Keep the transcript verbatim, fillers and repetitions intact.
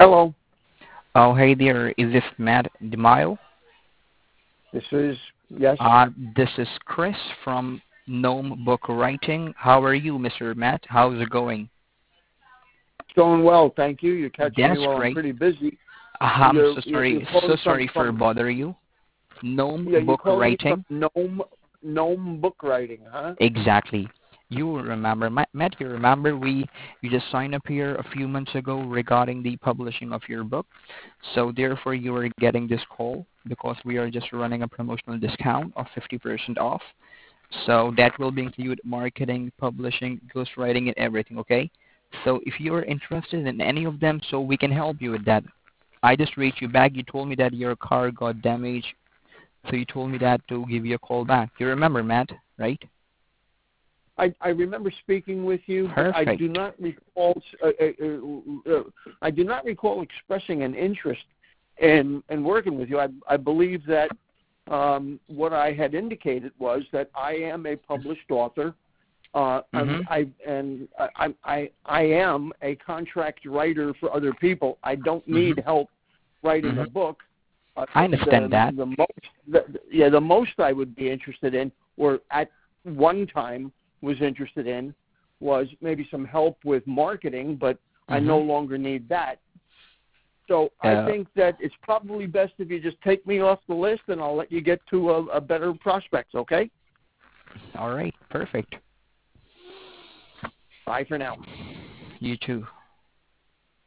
Hello. Oh, hey there. Is this Matt DeMaio? This is, yes, Uh, this is Chris from Gnome Book Writing. How are you, Mister Matt? How's it going? it's going well, thank you. You're catching me That's while I'm great. pretty busy. I'm You're, so you're, you're sorry, so calling from, sorry for from, bother you. Gnome yeah, you're Book calling me from Writing. Gnome, Gnome Book Writing, huh? Exactly. You will remember, Ma- Matt. You remember we you just signed up here a few months ago regarding the publishing of your book. So therefore, you are getting this call because we are just running a promotional discount of fifty percent off. So that will be include marketing, publishing, ghostwriting, and everything, okay? So if you're interested in any of them, so we can help you with that. I just reached you back. You told me that your car got damaged, so you told me that to give you a call back. You remember, Matt, right? I, I remember speaking with you, but I Perfect. do not recall, uh, uh, uh, I do not recall expressing an interest in, in working with you. I, I believe that um, what I had indicated was that I am a published author. Uh, I'm, Mm-hmm. I and I, I I am a contract writer for other people. I don't Mm-hmm. need help writing Mm-hmm. a book. Uh, I the, understand the that. the most the, yeah the most I would be interested in, or at one time was interested in, was maybe some help with marketing, but I Mm-hmm. no longer need that. So I Uh, think that it's probably best if you just take me off the list, and I'll let you get to a, a better prospects. Okay? all right. Perfect. Bye for now. You too.